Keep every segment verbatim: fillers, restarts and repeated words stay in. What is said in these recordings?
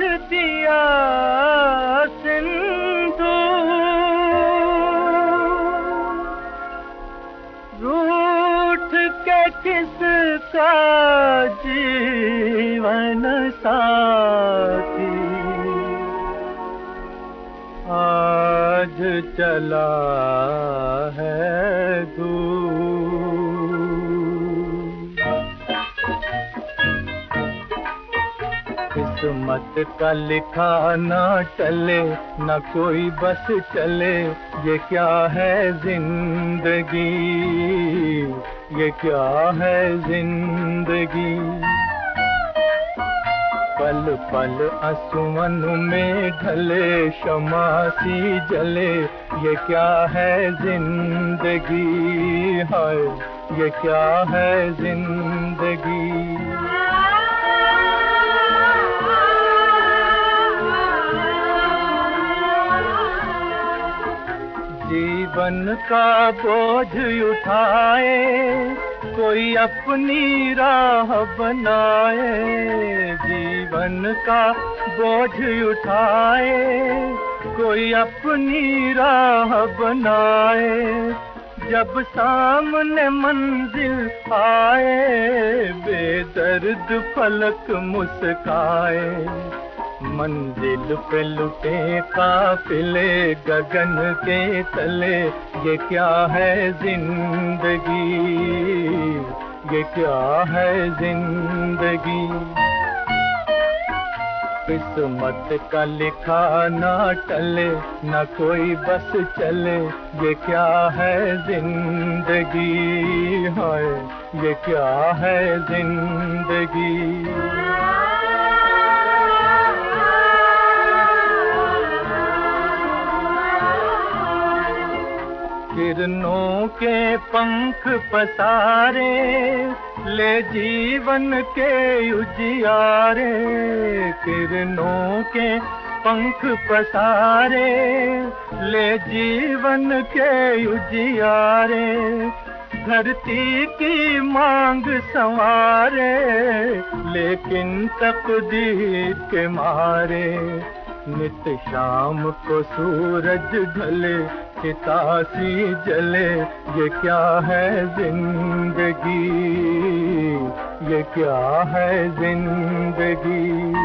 दिया सिंधु, रूठ के किसका जीवन साथी आज चला है दूर। किस्मत का लिखा ना चले, न कोई बस चले, ये क्या है जिंदगी, ये क्या है जिंदगी। पल पल आंसुओं में ढले, शमा सी जले, ये क्या है जिंदगी, हाय ये क्या है जिंदगी। जीवन का बोझ उठाए, कोई अपनी राह बनाए। जीवन का बोझ उठाए, कोई अपनी राह बनाए। जब सामने मंजिल आए, बेदर्द फलक मुस्काए। मंजिल पे लुटे काफिले गगन के तले, ये क्या है जिंदगी, ये क्या है जिंदगी। किस्मत का लिखा ना टले, न कोई बस चले, ये क्या है जिंदगी, हाय ये क्या है जिंदगी। किरणों के पंख पसारे, ले जीवन के उजियारे। किरणों के पंख पसारे, ले जीवन के उजियारे। धरती की मांग संवारे, लेकिन तकदीर के मारे। नित शाम को सूरज ढले, चितासी जले, ये क्या है जिंदगी, ये क्या है जिंदगी।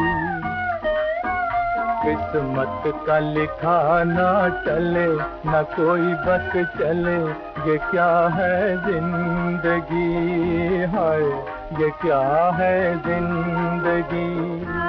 किस्मत का लिखा ना चले, न कोई बस चले, ये क्या है जिंदगी, हाय ये क्या है जिंदगी।